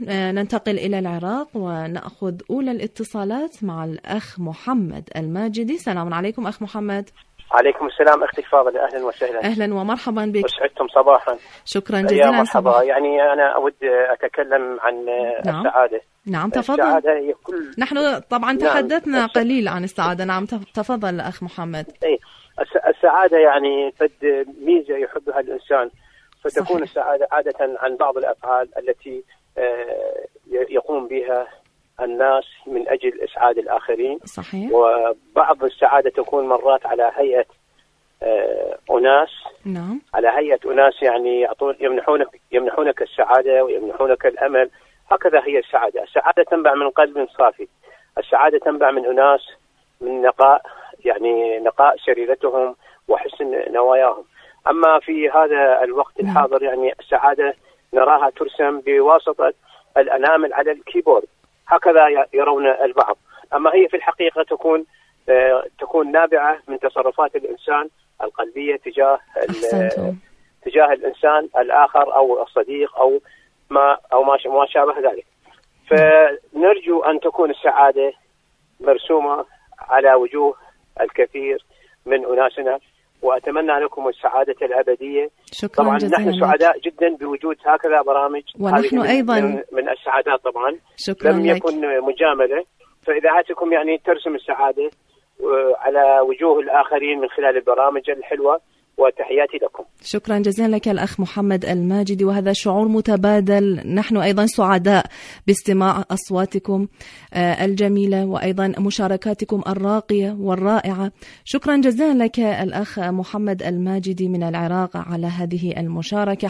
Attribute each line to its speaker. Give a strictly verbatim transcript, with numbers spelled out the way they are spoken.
Speaker 1: ننتقل إلى العراق ونأخذ أولى الاتصالات مع الأخ محمد الماجدي. سلام عليكم أخ محمد.
Speaker 2: عليكم السلام أختي الفاضلة، أهلا وسهلا.
Speaker 1: أهلا ومرحبا بك.
Speaker 2: وسعدتم صباحا.
Speaker 1: شكرا جزيلا.
Speaker 2: مرحبا. يعني أنا أود أتكلم عن
Speaker 1: نعم.
Speaker 2: السعادة.
Speaker 1: نعم تفضل.
Speaker 2: السعادة هي كل...
Speaker 1: نحن طبعا
Speaker 2: نعم.
Speaker 1: تحدثنا نعم. قليل عن السعادة. نعم تفضل أخ محمد.
Speaker 2: إيه. السعادة يعني قد ميزة يحبها الإنسان، فتكون صحيح. السعادة عادة عن بعض الأفعال التي يقوم بها الناس من أجل إسعاد الآخرين.
Speaker 1: صحيح.
Speaker 2: وبعض السعادة تكون مرات على هيئة أناس.
Speaker 1: نعم.
Speaker 2: على هيئة أناس يعني يعطون يمنحونك يمنحونك السعادة ويمنحونك الأمل. هكذا هي السعادة. السعادة تنبع من قلب صافي. السعادة تنبع من أناس من نقاء، يعني نقاء سريرتهم وحسن نواياهم. أما في هذا الوقت الحاضر يعني السعادة نراها ترسم بواسطة الأنامل على الكيبورد، هكذا يرون البعض. أما هي في الحقيقة تكون تكون نابعة من تصرفات الإنسان القلبية تجاه تجاه الإنسان الآخر أو الصديق أو ما أو ما شابه ذلك. فنرجو أن تكون السعادة مرسومة على وجوه الكثير من أناسنا، وأتمنى لكم السعادة الأبدية.
Speaker 1: شكرا
Speaker 2: طبعا
Speaker 1: جزيلا.
Speaker 2: نحن سعداء جدا بوجود هكذا برامج،
Speaker 1: ونحن
Speaker 2: من
Speaker 1: أيضا
Speaker 2: من, من السعادات طبعا.
Speaker 1: شكرا
Speaker 2: لم
Speaker 1: لك.
Speaker 2: يكن مجاملة، فإذاعتكم يعني ترسم السعادة على وجوه الآخرين من خلال البرامج الحلوة، وتحياتي لكم.
Speaker 1: شكرا جزيلا لك الأخ محمد الماجدي، وهذا شعور متبادل. نحن أيضا سعداء باستماع أصواتكم الجميلة وأيضا مشاركاتكم الراقية والرائعة. شكرا جزيلا لك الأخ محمد الماجدي من العراق على هذه المشاركة.